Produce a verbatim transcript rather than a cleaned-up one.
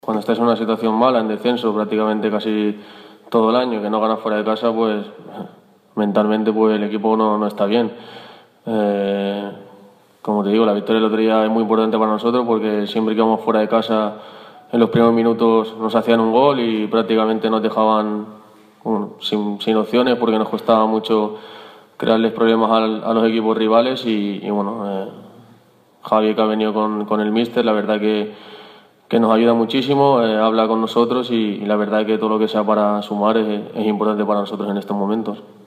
Cuando estás en una situación mala, en descenso prácticamente casi todo el año, que no ganas fuera de casa, pues mentalmente pues el equipo no, no está bien. Eh, como te digo, la victoria del otro día es muy importante para nosotros porque siempre que íbamos fuera de casa, en los primeros minutos nos hacían un gol y prácticamente nos dejaban bueno, sin, sin opciones porque nos costaba mucho crearles problemas al, a los equipos rivales y, y bueno, eh, Javi que ha venido con, con el míster, la verdad que, que nos ayuda muchísimo, eh, habla con nosotros y, y la verdad que todo lo que sea para sumar es, es importante para nosotros en estos momentos.